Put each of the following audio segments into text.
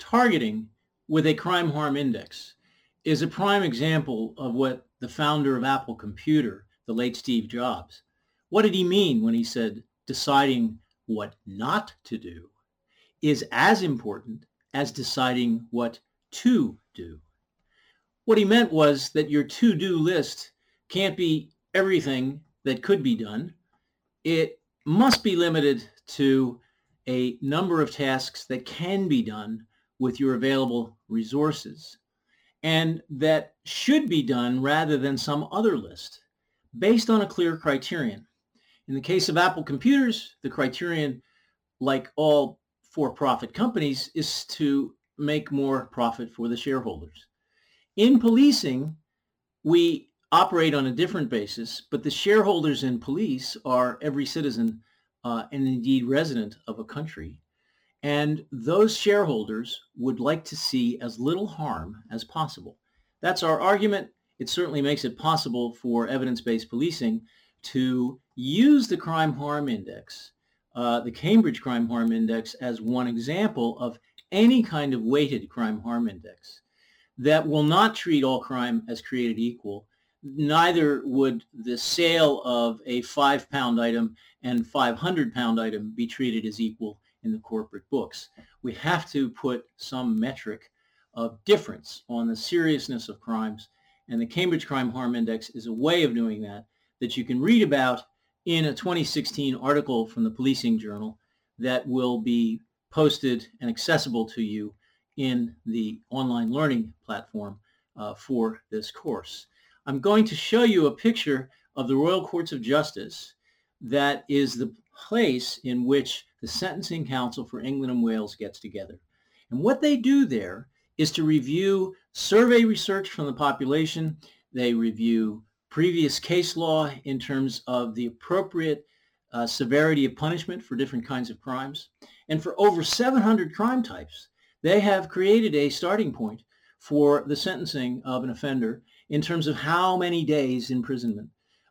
Targeting with a crime harm index is a prime example of what the founder of Apple Computer, the late Steve Jobs, what did he mean when he said deciding what not to do is as important as deciding what to do? What he meant was that your to-do list can't be everything that could be done. It must be limited to a number of tasks that can be done with your available resources, and that should be done rather than some other list, based on a clear criterion. In the case of Apple Computers, the criterion, like all for-profit companies, is to make more profit for the shareholders. In policing, we operate on a different basis, but the shareholders in police are every citizen and indeed resident of a country. And those shareholders would like to see as little harm as possible. That's our argument. It certainly makes it possible for evidence-based policing to use the crime harm index, the Cambridge Crime Harm Index, as one example of any kind of weighted crime harm index that will not treat all crime as created equal. Neither would the sale of a 5-pound item and 500-pound item be treated as equal in the corporate books. We have to put some metric of difference on the seriousness of crimes, and the Cambridge Crime Harm Index is a way of doing that you can read about in a 2016 article from the Policing Journal that will be posted and accessible to you in the online learning platform for this course. I'm going to show you a picture of the Royal Courts of Justice that is the place in which the Sentencing Council for England and Wales gets together. And what they do there is to review survey research from the population. They review previous case law in terms of the appropriate severity of punishment for different kinds of crimes. And for over 700 crime types, they have created a starting point for the sentencing of an offender in terms of how many days imprisonment,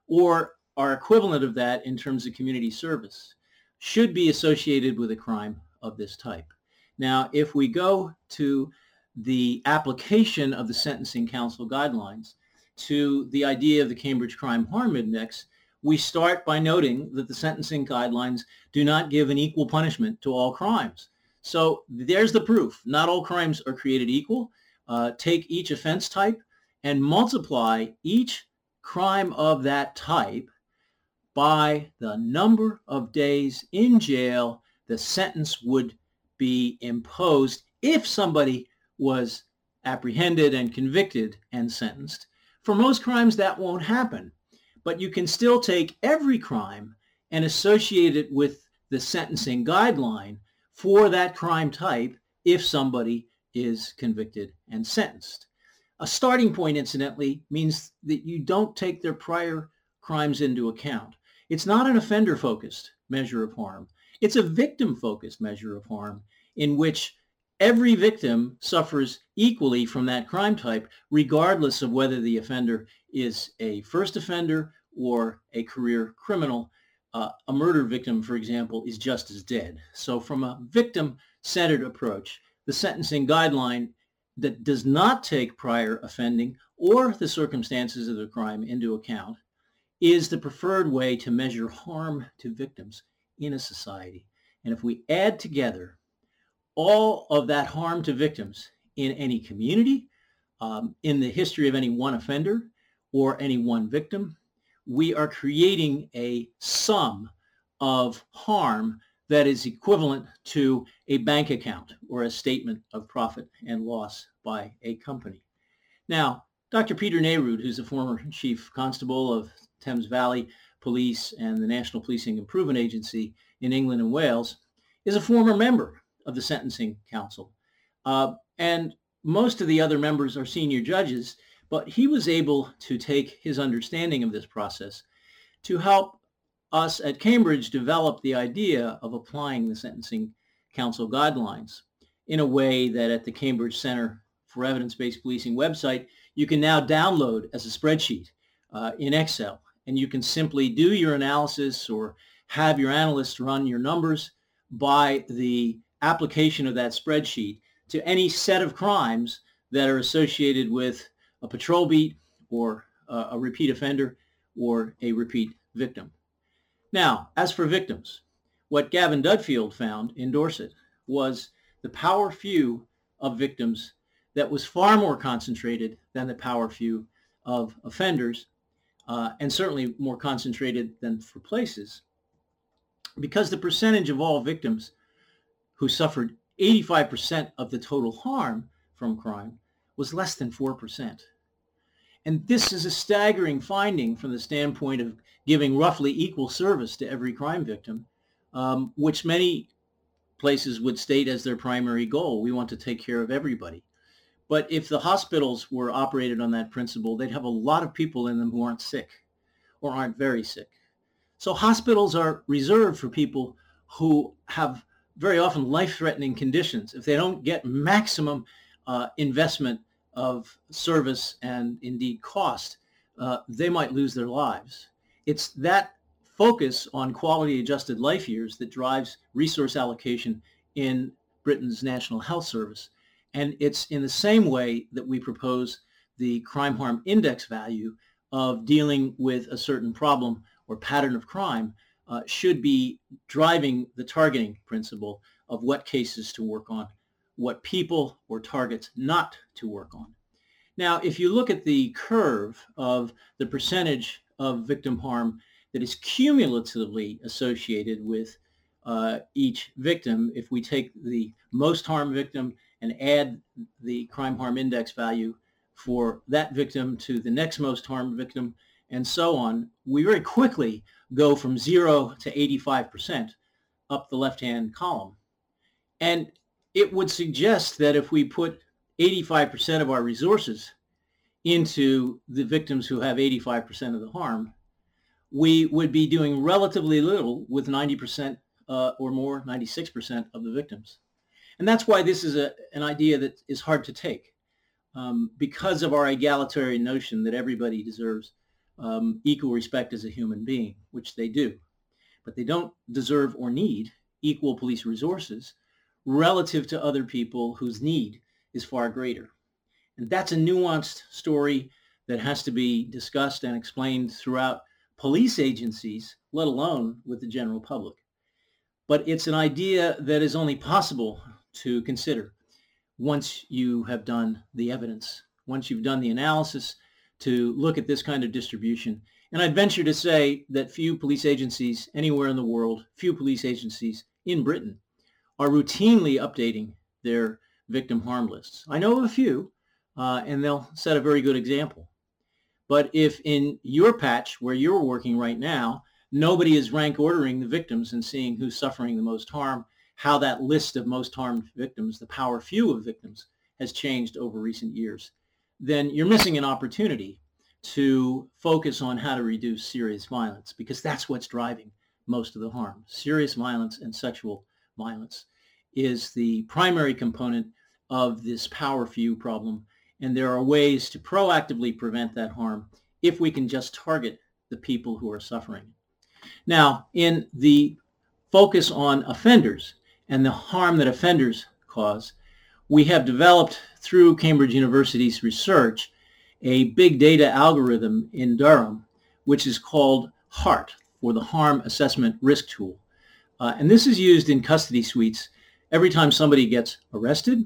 or our equivalent of that in terms of community service, should be associated with a crime of this type. Now, if we go to the application of the Sentencing Council guidelines to the idea of the Cambridge Crime Harm Index, we start by noting that the sentencing guidelines do not give an equal punishment to all crimes. So there's the proof. Not all crimes are created equal. Take each offense type and multiply each crime of that type by the number of days in jail the sentence would be imposed if somebody was apprehended and convicted and sentenced. For most crimes, that won't happen, but you can still take every crime and associate it with the sentencing guideline for that crime type if somebody is convicted and sentenced. A starting point, incidentally, means that you don't take their prior crimes into account. It's not an offender-focused measure of harm. It's a victim-focused measure of harm in which every victim suffers equally from that crime type, regardless of whether the offender is a first offender or a career criminal. A murder victim, for example, is just as dead. So from a victim-centered approach, the sentencing guideline that does not take prior offending or the circumstances of the crime into account is the preferred way to measure harm to victims in a society. And if we add together all of that harm to victims in any community, in the history of any one offender or any one victim, we are creating a sum of harm that is equivalent to a bank account or a statement of profit and loss by a company. Now, Dr. Peter Nehrude, who's a former chief constable of Thames Valley Police and the National Policing Improvement Agency in England and Wales, is a former member of the Sentencing Council. And most of the other members are senior judges, but he was able to take his understanding of this process to help us at Cambridge develop the idea of applying the Sentencing Council guidelines in a way that at the Cambridge Center for Evidence-Based Policing website, you can now download as a spreadsheet in Excel. And you can simply do your analysis or have your analysts run your numbers by the application of that spreadsheet to any set of crimes that are associated with a patrol beat or a repeat offender or a repeat victim. Now, as for victims, what Gavin Dudfield found in Dorset was the power few of victims that was far more concentrated than the power few of offenders, and certainly more concentrated than for places, because the percentage of all victims who suffered 85% of the total harm from crime was less than 4%. And this is a staggering finding from the standpoint of giving roughly equal service to every crime victim, which many places would state as their primary goal. We want to take care of everybody. But if the hospitals were operated on that principle, they'd have a lot of people in them who aren't sick or aren't very sick. So hospitals are reserved for people who have very often life-threatening conditions. If they don't get maximum investment of service and indeed cost, they might lose their lives. It's that focus on quality adjusted life years that drives resource allocation in Britain's National Health Service. And it's in the same way that we propose the crime harm index value of dealing with a certain problem or pattern of crime should be driving the targeting principle of what cases to work on, what people or targets not to work on. Now, if you look at the curve of the percentage of victim harm that is cumulatively associated with each victim, if we take the most harm victim and add the crime harm index value for that victim to the next most harmed victim, and so on, we very quickly go from 0 to 85% up the left-hand column. And it would suggest that if we put 85% of our resources into the victims who have 85% of the harm, we would be doing relatively little with 90% or more, 96% of the victims. And that's why this is an idea that is hard to take, because of our egalitarian notion that everybody deserves equal respect as a human being, which they do. But they don't deserve or need equal police resources relative to other people whose need is far greater. And that's a nuanced story that has to be discussed and explained throughout police agencies, let alone with the general public. But it's an idea that is only possible to consider once you have done the evidence, once you've done the analysis to look at this kind of distribution. And I'd venture to say that few police agencies anywhere in the world, few police agencies in Britain, are routinely updating their victim harm lists. I know of a few, and they'll set a very good example. But if in your patch where you're working right now, nobody is rank ordering the victims and seeing who's suffering the most harm, how that list of most harmed victims, the power few of victims, has changed over recent years, then you're missing an opportunity to focus on how to reduce serious violence, because that's what's driving most of the harm. Serious violence and sexual violence is the primary component of this power few problem, and there are ways to proactively prevent that harm if we can just target the people who are suffering. Now, in the focus on offenders and the harm that offenders cause, we have developed through Cambridge University's research a big data algorithm in Durham, which is called HART, or the Harm Assessment Risk Tool. And this is used in custody suites every time somebody gets arrested.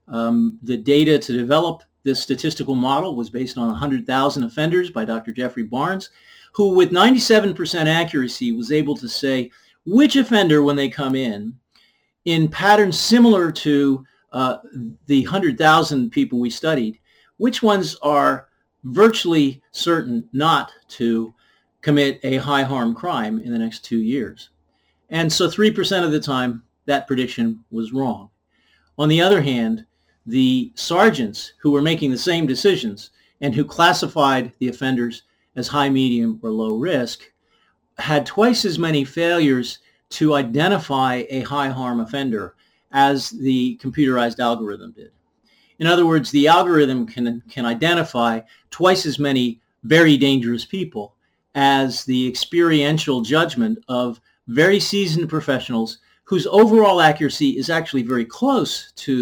The data to develop this statistical model was based on 100,000 offenders by Dr. Jeffrey Barnes, who with 97% accuracy was able to say which offender, when they come in patterns similar to the 100,000 people we studied, which ones are virtually certain not to commit a high harm crime in the next 2 years. And so 3% of the time, that prediction was wrong. On the other hand, the sergeants who were making the same decisions and who classified the offenders as high, medium, or low risk had twice as many failures to identify a high harm offender as the computerized algorithm did. In other words, the algorithm can identify twice as many very dangerous people as the experiential judgment of very seasoned professionals whose overall accuracy is actually very close to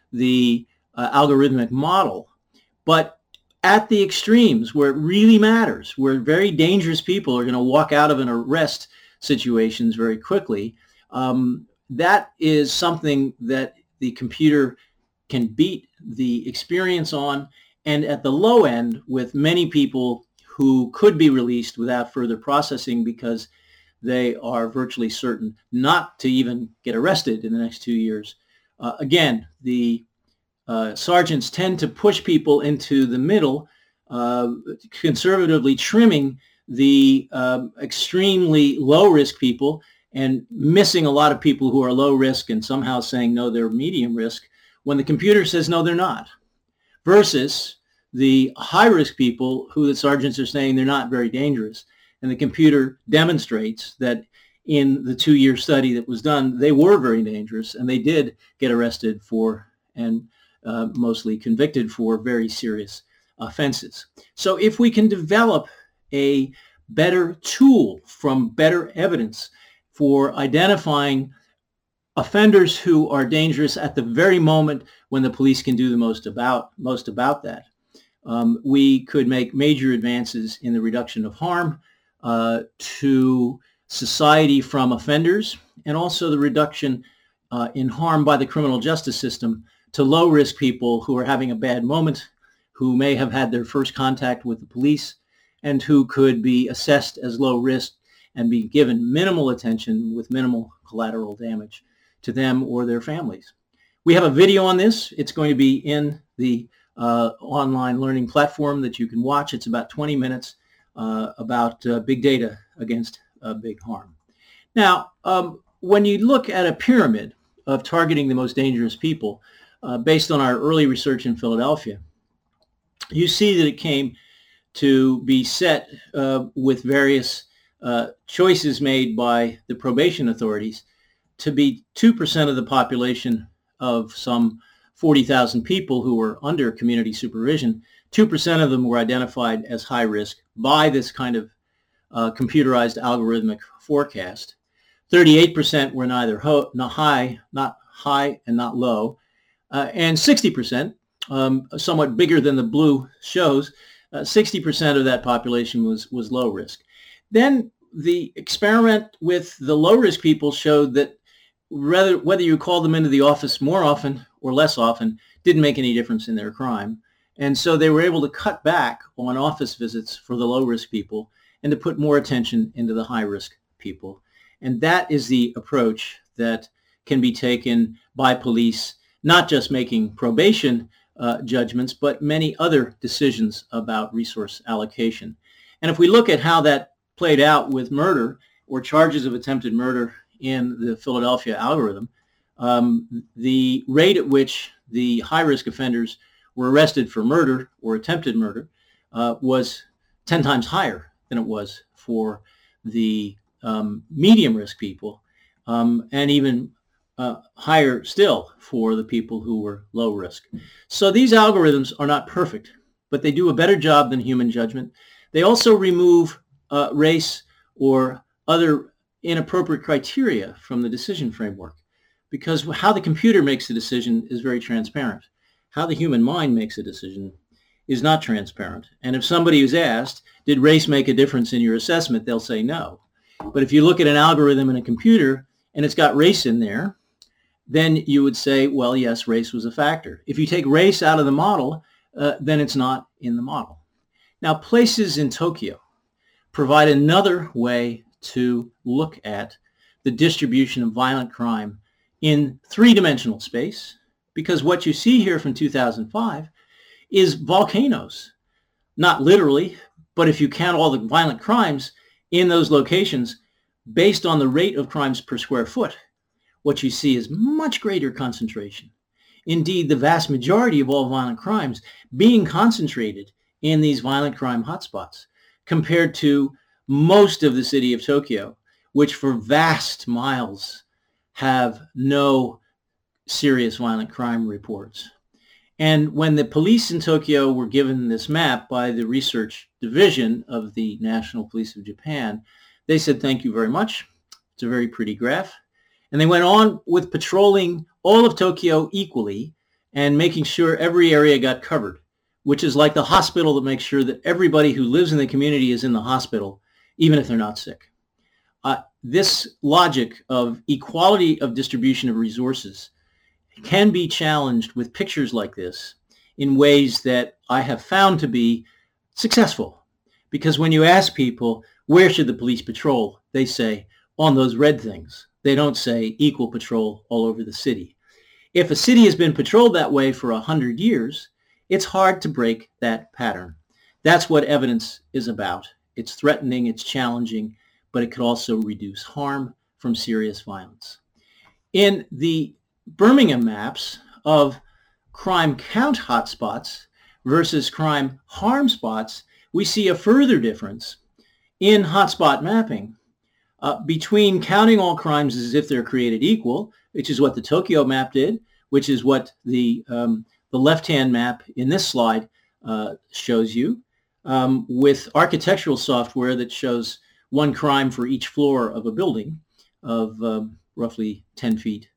the algorithmic model. But at the extremes where it really matters, where very dangerous people are going to walk out of an arrest situations very quickly, that is something that the computer can beat the experience on. And at the low end, with many people who could be released without further processing because they are virtually certain not to even get arrested in the next 2 years. Again, the sergeants tend to push people into the middle, conservatively trimming the extremely low-risk people and missing a lot of people who are low risk and somehow saying, no, they're medium risk, when the computer says, no, they're not, versus the high-risk people who the sergeants are saying they're not very dangerous. And the computer demonstrates that in the 2-year study that was done, they were very dangerous, and they did get arrested for and mostly convicted for very serious offenses. So if we can develop a better tool from better evidence for identifying offenders who are dangerous at the very moment when the police can do the most about that, we could make major advances in the reduction of harm to society from offenders, and also the reduction in harm by the criminal justice system to low-risk people who are having a bad moment, who may have had their first contact with the police, and who could be assessed as low risk and be given minimal attention with minimal collateral damage to them or their families. We have a video on this. It's going to be in the online learning platform that you can watch. It's about 20 minutes about big data against big harm. Now, when you look at a pyramid of targeting the most dangerous people, based on our early research in Philadelphia, you see that it came to be set with various choices made by the probation authorities to be 2% of the population of some 40,000 people who were under community supervision. 2% of them were identified as high risk by this kind of computerized algorithmic forecast. 38% were neither not high and not low. And 60%, somewhat bigger than the blue shows, 60% of that population was low risk. Then the experiment with the low risk people showed that whether you called them into the office more often or less often didn't make any difference in their crime. And so they were able to cut back on office visits for the low risk people and to put more attention into the high risk people. And that is the approach that can be taken by police, not just making probation judgments, but many other decisions about resource allocation. And if we look at how that played out with murder or charges of attempted murder in the Philadelphia algorithm, the rate at which the high-risk offenders were arrested for murder or attempted murder was 10 times higher than it was for the medium-risk people, and even higher still for the people who were low risk. So these algorithms are not perfect, but they do a better job than human judgment. They also remove race or other inappropriate criteria from the decision framework, because how the computer makes the decision is very transparent. How the human mind makes a decision is not transparent. And if somebody is asked, did race make a difference in your assessment, they'll say no. But if you look at an algorithm in a computer and it's got race in there, then you would say, well, yes, race was a factor. If you take race out of the model, then it's not in the model. Now, places in Tokyo provide another way to look at the distribution of violent crime in three-dimensional space, because what you see here from 2005 is volcanoes. Not literally, but if you count all the violent crimes in those locations based on the rate of crimes per square foot, what you see is much greater concentration. Indeed, the vast majority of all violent crimes being concentrated in these violent crime hotspots compared to most of the city of Tokyo, which for vast miles have no serious violent crime reports. And when the police in Tokyo were given this map by the research division of the National Police of Japan, they said, thank you very much. It's a very pretty graph. And they went on with patrolling all of Tokyo equally and making sure every area got covered, which is like the hospital that makes sure that everybody who lives in the community is in the hospital, even if they're not sick. This logic of equality of distribution of resources can be challenged with pictures like this in ways that I have found to be successful. Because when you ask people, where should the police patrol? They say, on those red things. They don't say equal patrol all over the city. If a city has been patrolled that way for 100 years, it's hard to break that pattern. That's what evidence is about. It's threatening, it's challenging, but it could also reduce harm from serious violence. In the Birmingham maps of crime count hotspots versus crime harm spots, we see a further difference in hotspot mapping between counting all crimes as if they're created equal, which is what the Tokyo map did, which is what the left-hand map in this slide shows you, with architectural software that shows one crime for each floor of a building of roughly 10 feet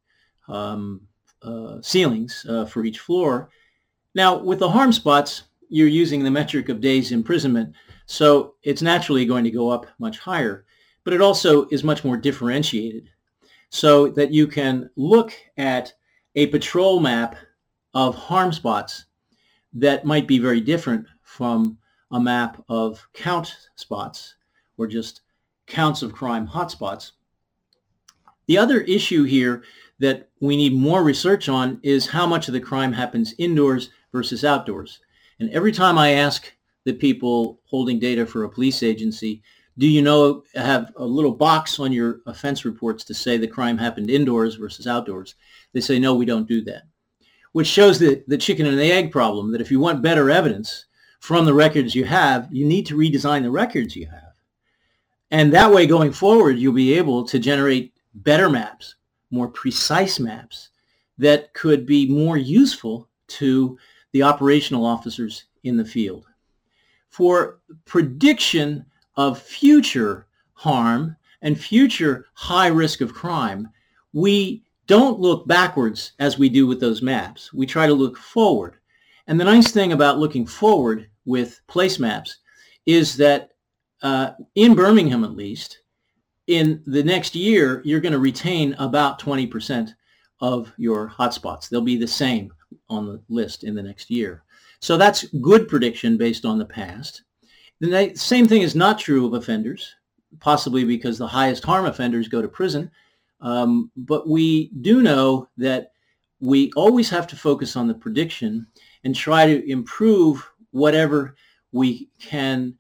ceilings for each floor. Now, with the harm spots, you're using the metric of days imprisonment, so it's naturally going to go up much higher, but it also is much more differentiated so that you can look at a patrol map of harm spots that might be very different from a map of count spots or just counts of crime hotspots. The other issue here that we need more research on is how much of the crime happens indoors versus outdoors. And every time I ask the people holding data for a police agency, do you know, have a little box on your offense reports to say the crime happened indoors versus outdoors? They say, no, we don't do that. Which shows the chicken and the egg problem, that if you want better evidence from the records you have, you need to redesign the records you have. And that way, going forward, you'll be able to generate better maps, more precise maps that could be more useful to the operational officers in the field. For prediction of future harm and future high risk of crime, we don't look backwards as we do with those maps. We try to look forward. And the nice thing about looking forward with place maps is that in Birmingham, at least, in the next year, you're going to retain about 20% of your hotspots. They'll be the same on the list in the next year. So that's good prediction based on the past. The same thing is not true of offenders, possibly because the highest harm offenders go to prison. But we do know that we always have to focus on the prediction and try to improve whatever we can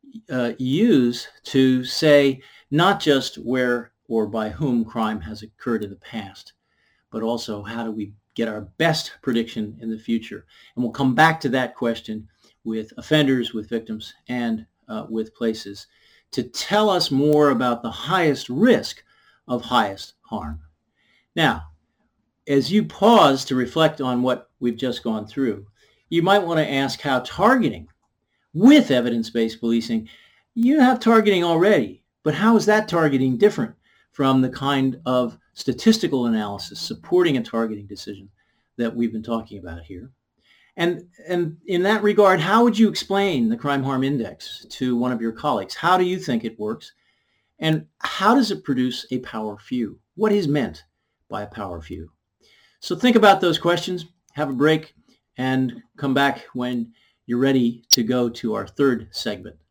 use to say not just where or by whom crime has occurred in the past, but also how do we get our best prediction in the future. And we'll come back to that question with offenders, with victims, and with places to tell us more about the highest risk of highest harm. Now, as you pause to reflect on what we've just gone through, you might want to ask how targeting with evidence-based policing, you have targeting already, but how is that targeting different from the kind of statistical analysis supporting a targeting decision that we've been talking about here? And in that regard, how would you explain the crime harm index to one of your colleagues? How do you think it works? And how does it produce a power few? What is meant by a power few? So think about those questions, have a break, and come back when you're ready to go to our third segment.